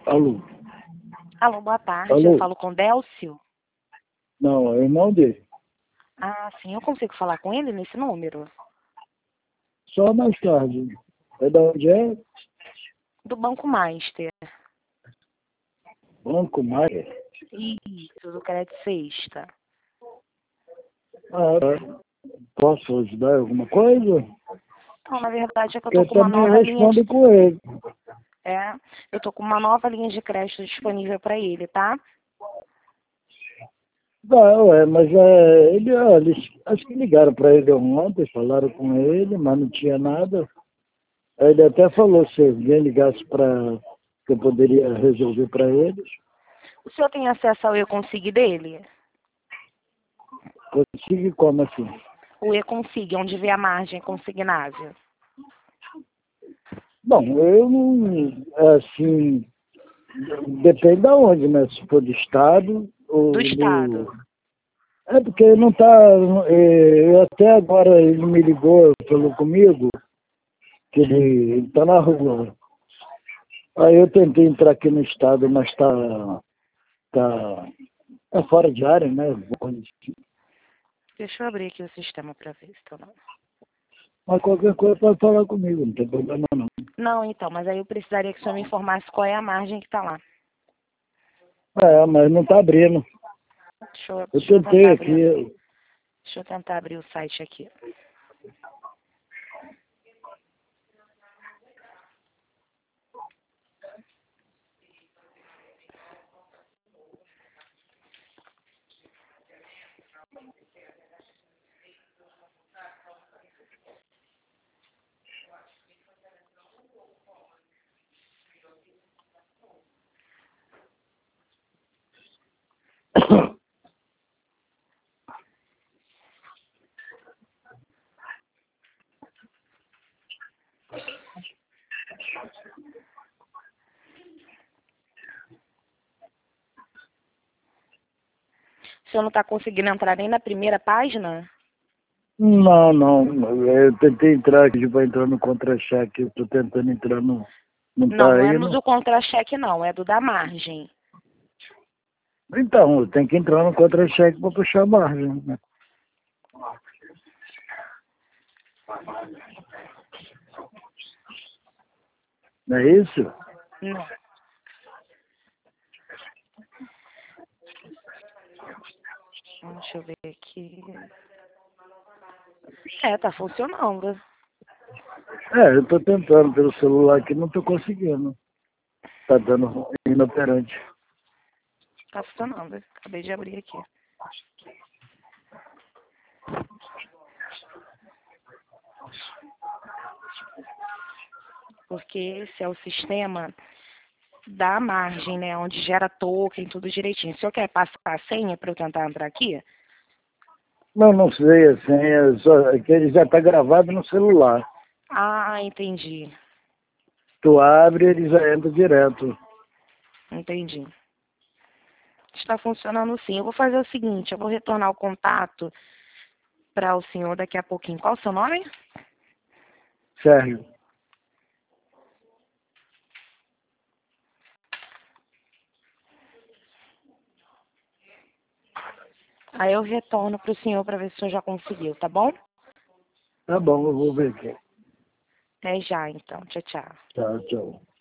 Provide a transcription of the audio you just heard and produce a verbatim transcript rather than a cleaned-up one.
Alô? Alô, boa tarde. Alô? Eu falo com o Délcio. Não, é o irmão dele. Ah, sim. Eu consigo falar com ele nesse número? Só mais tarde. É da onde é? Do Banco Master. Banco Maia? Isso, do Crédito Sexta. Ah, tá. Posso ajudar em alguma coisa? Então, na verdade, é que eu Porque tô eu com uma também nova linha de... respondo com ele. É, eu tô com uma nova linha de crédito disponível para ele, tá? Não, é, mas é, ele, olha, eles, acho que ligaram para ele ontem, falaram com ele, mas não tinha nada. Aí ele até falou se alguém ligasse para que eu poderia resolver para eles. O senhor tem acesso ao e-consig dele? Consigo como assim? O e-consig, onde vê a margem consignável. Bom, eu não, assim, depende de onde, né? Se for do Estado ou Do do... Estado. É porque não tá... é, eu até agora ele me ligou, falou comigo, que ele está na rua. Aí eu tentei entrar aqui no Estado, mas está tá, tá fora de área, né? Deixa eu abrir aqui o sistema para ver se tá não. Mas qualquer coisa pode falar comigo, não tem problema não. Não, então, mas aí eu precisaria que o senhor me informasse qual é a margem que tá lá. É, mas não está abrindo. Deixa eu, Eu deixa eu tentei tentar aqui, abrir. eu- Deixa eu tentar abrir o site aqui. O senhor não está conseguindo entrar nem na primeira página? Não, não. Eu tentei entrar aqui para entrar no contra-cheque. Eu estou tentando entrar no. Não Não, está não é aí, no não. do contra-cheque, não. É do da margem. Então, eu tenho que entrar no contra-cheque para puxar a margem, né? Não é isso? Não. Deixa eu ver aqui. É, tá funcionando. É, eu estou tentando pelo celular aqui, não estou conseguindo. Está dando inoperante. Tá funcionando. Acabei de abrir aqui. Porque esse é o sistema da margem, né? Onde gera token, tudo direitinho. O senhor quer passar a senha para eu tentar entrar aqui? Não, não sei, assim, é só, é que ele já está gravado no celular. Ah, entendi. Tu abre, ele já entra direto. Entendi. Está funcionando sim. Eu vou fazer o seguinte, eu vou retornar o contato para o senhor daqui a pouquinho. Qual o seu nome? Sérgio. Aí eu retorno para o senhor para ver se o senhor já conseguiu, tá bom? Tá bom, eu vou ver aqui. Até já, então. Tchau, tchau. Tchau, tchau.